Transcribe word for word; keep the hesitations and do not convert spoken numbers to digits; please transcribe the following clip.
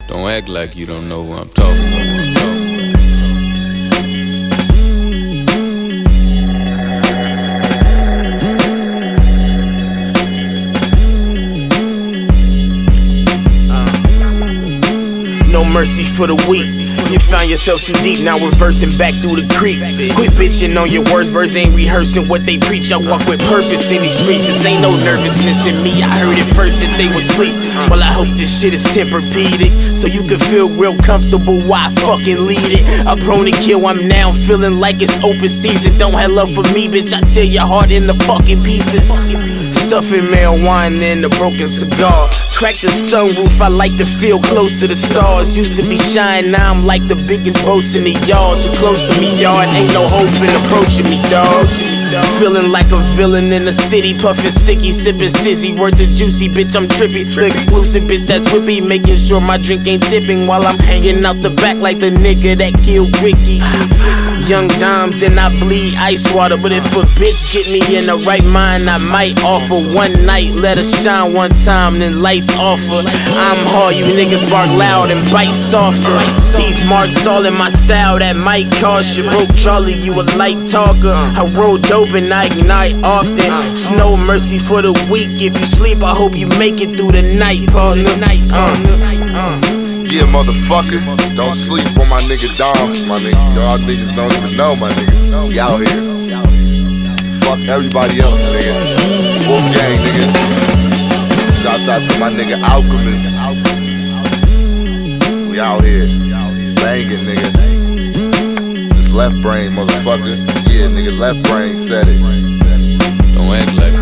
Don't act like you don't know who I'm talking about. No mercy for the weak. You found yourself too deep, now reversing back through the creek. Quit bitching on your words, birds ain't rehearsing what they preach. I walk with purpose in these streets, this ain't no nervousness in me. I heard it first that they was asleep. Well, I hope this shit is Tempur-Pedic, so you can feel real comfortable while I fucking lead it. I'm prone to kill, I'm now feeling like it's open season. Don't have love for me, bitch, I tear your heart into fucking pieces. Stuffing marijuana in a broken cigar. Crack the sunroof, I like to feel close to the stars. Used to be shy, now I'm like the biggest boss in the yard. Too close to me, yard, ain't no hope in approaching me, dawg. Feeling like a villain in the city, puffin' sticky, sippin' sizzy, word to juicy, bitch, I'm trippy. The exclusive bitch that's whippy, making sure my drink ain't tipping while I'm hanging out the back like the nigga that killed Ricky. Young dimes and I bleed ice water, but if a bitch get me in the right mind, I might offer one night, let her shine one time, then lights offer. I'm hard, you niggas bark loud and bite softer. Teeth marks all in my style, that might cost you. Broke Charlie, you a light talker. I roll dope and I ignite often. It's no mercy for the weak. If you sleep, I hope you make it through the night, partner. Uh. Yeah, motherfucker, don't sleep on my nigga Doms, my nigga. Y'all niggas don't even know, my nigga. We out here. Fuck everybody else, nigga. Wolf gang, nigga. Shouts out to my nigga Alchemist. We out here. Banging, nigga. This left brain, motherfucker. Yeah, nigga, left brain said it. Don't act like